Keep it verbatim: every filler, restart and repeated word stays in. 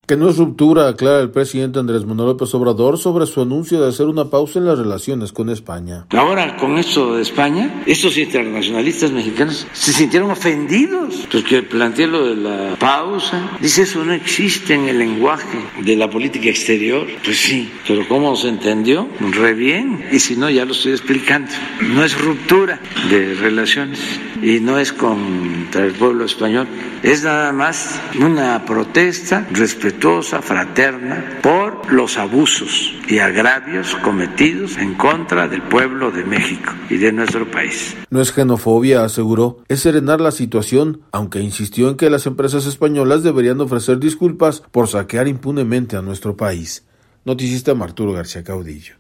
Que no es ruptura, aclara el presidente Andrés Manuel López Obrador sobre su anuncio de hacer una pausa en las relaciones con España. Ahora, con esto de España, estos internacionalistas mexicanos se sintieron ofendidos porque planteé lo de la pausa. Dice, eso no existe en el lenguaje de la política exterior. Pues sí, pero ¿cómo se entendió? Re bien. Y si no, ya lo estoy explicando. No es ruptura de relaciones y no es contra el pueblo español. Es nada más una protesta respetuosa, fraterna, por los abusos y agravios cometidos en contra del pueblo de México y de nuestro país. No es xenofobia, aseguró, es serenar la situación, aunque insistió en que las empresas españolas deberían ofrecer disculpas por saquear impunemente a nuestro país. Noticista Arturo García Caudillo.